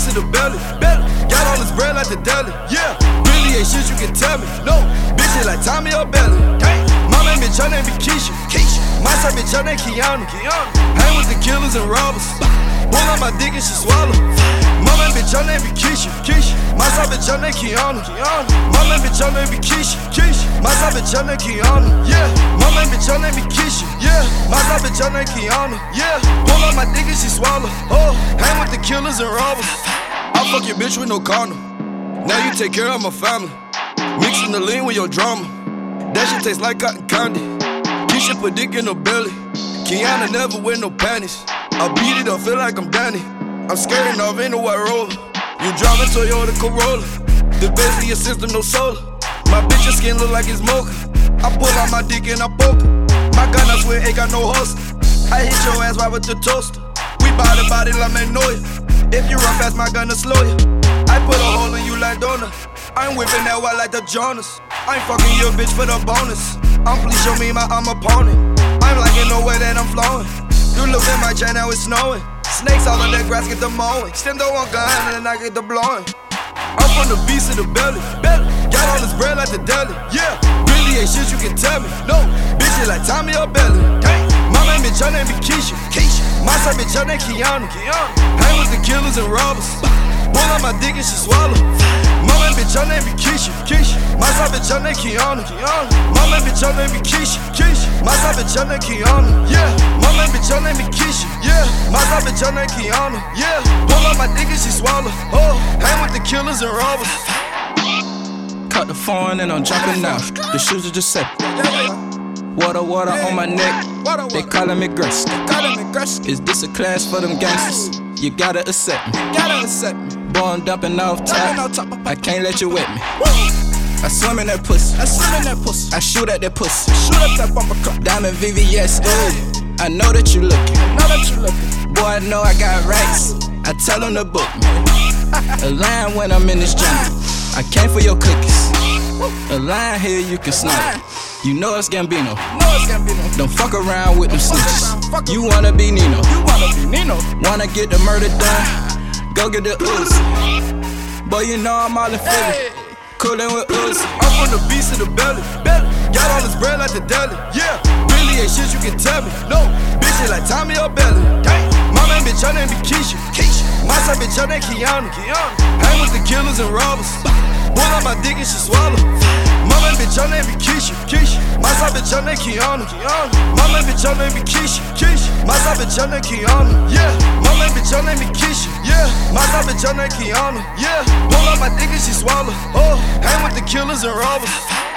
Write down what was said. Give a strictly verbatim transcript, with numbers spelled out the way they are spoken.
of the belly. belly. Got all this bread like the deli. Yeah, really ain't shit you can tell me. No, bitches like Tommy or Belly. My main bitch, her name be Keisha. Keisha. My side bitch, her name Kiana. Kiana. Hang with the killers and robbers. Pull on my dick and she swallow. My main bitch, her name be Keisha. Keisha. My side bitch, her name Kiana. Kiana. My main bitch, her name be Keisha. Keisha. My side bitch, her name Kiana. Yeah. My main bitch, her name be Keisha. Yeah. My side bitch, her name Kiana. Yeah. Pull on my dick and she swallow. Oh. Hang with the killers and robbers. I fuck your bitch with no condom. Now you take care of my family. Mixing the lean with your drama. That shit tastes like cotton candy. Keisha put dick in her belly. Kiana never wear no panties. I beat it up, feel like I'm Danny. I'm scaring off in a white roller. You driving Toyota Corolla. The base of your system, no solar. My bitch's skin look like it's mocha. I pull out my dick and I poke her. My gun, I swear, ain't got no holster. I hit your ass right with the toaster. We body body like Magnolia. If you run fast, my gun to slow you. I put a hole in you like donut. I ain't whipping that white like the Jonas. I ain't fucking your bitch for the bonus. I'm please show me my I'm opponent. I'm liking the way that I'm flowing. You look at my chain, now it's snowing. Snakes all in that grass, get the mowing. Stem the one gun and then I get the blowing. I'm from the beast of the belly. belly. Got all this bread like the deli. Yeah, really ain't shit you can tell me. No, bitches like Tommy or Belly. My main bitch, her name be Keisha. Keisha. My side bitch, her name Kiana. Kiana. Hang with the killers and robbers. Pull on my dick and she swallow. My main bitch, her name be Keisha. Keisha. My side bitch, her name Kiana. Kiana. My main bitch, her name be Keisha. Keisha. My side bitch, her name Kiana. Yeah. My main bitch, her name be Keisha. Yeah. My side bitch, her name Kiana. Yeah. Pull on my dick and she swallow. Oh. Hang with the killers and robbers. Cut the phone and I'm jumping out. The shoes are just set. Water, water on my neck. They calling me Gretzky. Is this a class for them gangsters? You gotta accept me. Gotta accept me. Boy, I'm dumping off top. I can't let you wet me. I swim in that pussy. I swim in that pussy. I shoot at that pussy. Shoot at that bumper cup. Diamond V V S. Ooh. I know that you looking. Know that you looking. Boy, I know I got racks. I tell them to book me. A line when I'm in this jungle. I came for your cookies. A line here you can snipe. You know it's Gambino. Don't fuck around with them snitches. You wanna be Nino. You wanna be Nino. Wanna get the murder done? Go get the Uzi. Boy, you know I'm all in Philly. Coolin' with Uzi. I'm from the beast of the belly. belly. Got all this bread like the deli. Yeah, really ain't shit you can tell me. No, bitches like Tommy or Belly. My main bitch, her name be Keisha. Keisha. My side bitch, her name Kiana. Kiana. Hang with the killers and robbers. Pull on my dick and she swallow. My main bitch, her name be Keisha. Keisha. My side bitch, her name Kiana. Kiana. My main bitch, her name be Keisha. Keisha. My side bitch, her name Kiana. Yeah. My main bitch, her name be Keisha. Yeah. My side bitch, her name Kiana. Yeah. Pull on my dick and she swallow. Oh. Hang with the killers and robbers.